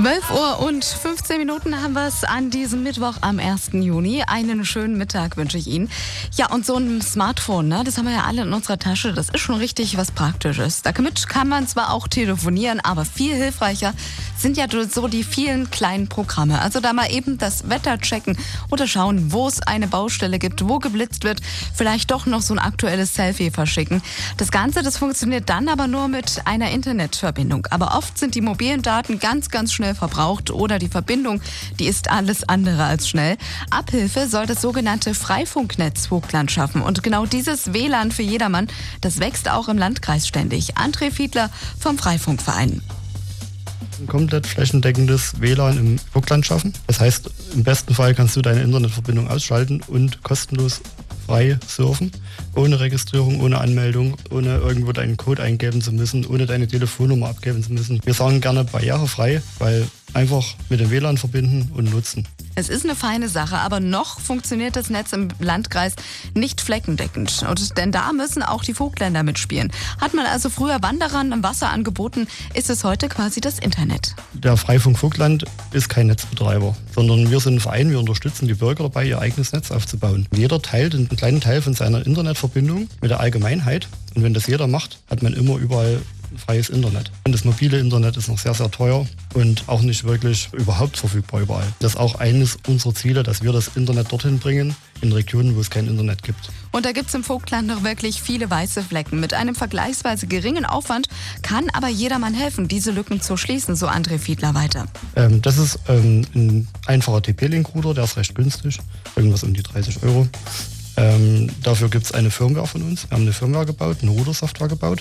12:15 haben wir es an diesem Mittwoch am 1. Juni. Einen schönen Mittag wünsche ich Ihnen. Ja, und so ein Smartphone, ne, das haben wir ja alle in unserer Tasche. Das ist schon richtig was Praktisches. Damit kann man zwar auch telefonieren, aber viel hilfreicher sind ja so die vielen kleinen Programme. Also da mal eben das Wetter checken oder schauen, wo es eine Baustelle gibt, wo geblitzt wird. Vielleicht doch noch so ein aktuelles Selfie verschicken. Das Ganze, das funktioniert dann aber nur mit einer Internetverbindung. Aber oft sind die mobilen Daten ganz schnell verbraucht oder die Verbindung, die ist alles andere als schnell. Abhilfe soll das sogenannte Freifunknetz Vogtland schaffen. Und genau dieses WLAN für jedermann, das wächst auch im Landkreis ständig. André Fiedler vom Freifunkverein. Ein komplett flächendeckendes WLAN im Vogtland schaffen. Das heißt, im besten Fall kannst du deine Internetverbindung ausschalten und kostenlos frei surfen, ohne Registrierung, ohne Anmeldung, ohne irgendwo deinen Code eingeben zu müssen, ohne deine Telefonnummer abgeben zu müssen. Wir sagen gerne barrierefrei, weil einfach mit dem WLAN verbinden und nutzen. Es ist eine feine Sache, aber noch funktioniert das Netz im Landkreis nicht flächendeckend. Denn da müssen auch die Vogtländer mitspielen. Hat man also früher Wanderern im Wasser angeboten, ist es heute quasi das Internet. Der Freifunk Vogtland ist kein Netzbetreiber, sondern wir sind ein Verein, wir unterstützen die Bürger dabei, ihr eigenes Netz aufzubauen. Jeder teilt einen kleinen Teil von seiner Internetverbindung mit der Allgemeinheit. Und wenn das jeder macht, hat man immer überall freies Internet. Und das mobile Internet ist noch sehr teuer und auch nicht wirklich überhaupt verfügbar überall. Das ist auch eines unserer Ziele, dass wir das Internet dorthin bringen, in Regionen, wo es kein Internet gibt. Und da gibt es im Vogtland noch wirklich viele weiße Flecken. Mit einem vergleichsweise geringen Aufwand kann aber jedermann helfen, diese Lücken zu schließen, so André Fiedler weiter. Das ist ein einfacher TP-Link-Router, der ist recht günstig, irgendwas um die 30 Euro. Dafür gibt es eine Firmware von uns. Wir haben eine Firmware gebaut, eine Router-Software gebaut.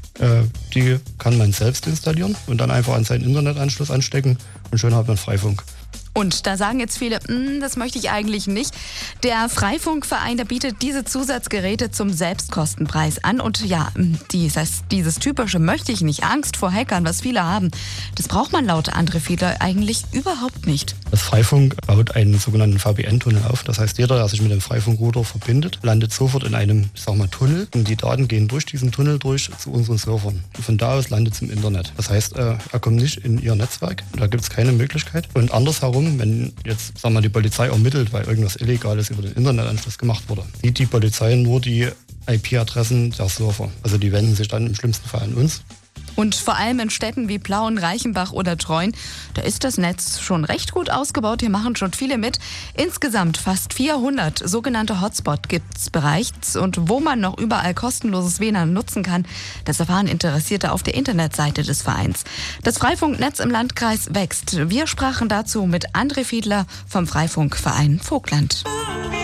Die kann man selbst installieren und dann einfach an seinen Internetanschluss anstecken und schon hat man Freifunk. Und da sagen jetzt viele, das möchte ich eigentlich nicht. Der Freifunkverein, der bietet diese Zusatzgeräte zum Selbstkostenpreis an. Und ja, dieses typische möchte ich nicht, Angst vor Hackern, was viele haben, das braucht man laut André Fiedler eigentlich überhaupt nicht. Das Freifunk baut einen sogenannten VPN-Tunnel auf. Das heißt, jeder, der sich mit dem Freifunkrouter verbindet, landet sofort in einem, Tunnel. Und die Daten gehen durch diesen Tunnel durch zu unseren Servern. Und von da aus landet es im Internet. Das heißt, er kommt nicht in ihr Netzwerk. Da gibt es keine Möglichkeit. Und andersherum, wenn jetzt die Polizei ermittelt, weil irgendwas Illegales über den Internetanschluss gemacht wurde, sieht die Polizei nur die IP-Adressen der Server. Also die wenden sich dann im schlimmsten Fall an uns. Und vor allem in Städten wie Plauen, Reichenbach oder Treuen, da ist das Netz schon recht gut ausgebaut. Hier machen schon viele mit. Insgesamt fast 400 sogenannte Hotspot gibt es bereits. Und wo man noch überall kostenloses WLAN nutzen kann, das erfahren Interessierte auf der Internetseite des Vereins. Das Freifunknetz im Landkreis wächst. Wir sprachen dazu mit André Fiedler vom Freifunkverein Vogtland.